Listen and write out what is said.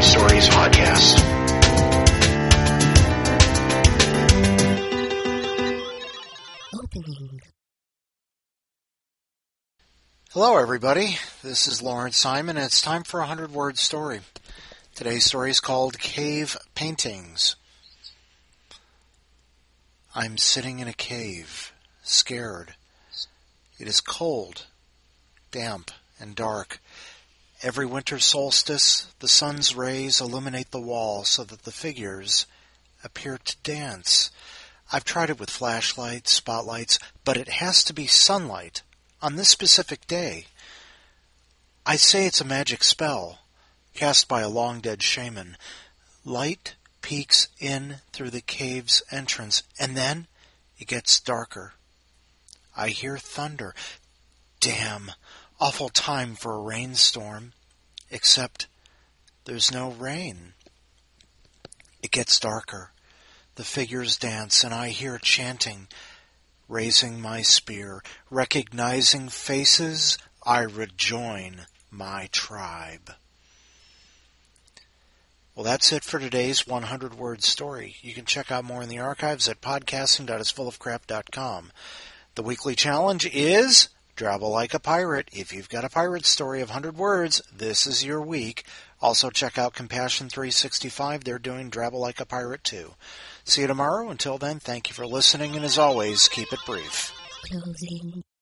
Word Stories podcast. Opening. Hello, everybody. This is Lawrence Simon, and it's time for a 100-word story. Today's story is called Cave Paintings. I'm sitting in a cave, scared. It is cold, damp, and dark. Every winter solstice, the sun's rays illuminate the wall so that the figures appear to dance. I've tried it with flashlights, spotlights, but it has to be sunlight on this specific day. I say it's a magic spell cast by a long-dead shaman. Light peeks in through the cave's entrance, and then it gets darker. I hear thunder. Damn, awful time for a rainstorm. Except there's no rain. It gets darker. The figures dance, and I hear chanting. Raising my spear, recognizing faces, I rejoin my tribe. Well, that's it for today's 100-word story. You can check out more in the archives at podcasting.isfullofcrap.com. The weekly challenge is Drabble Like a Pirate. If you've got a pirate story of 100 words, this is your week. Also check out Compassion 365. They're doing Drabble Like a Pirate too. See you tomorrow. Until then, thank you for listening, and as always, keep it brief. Closing.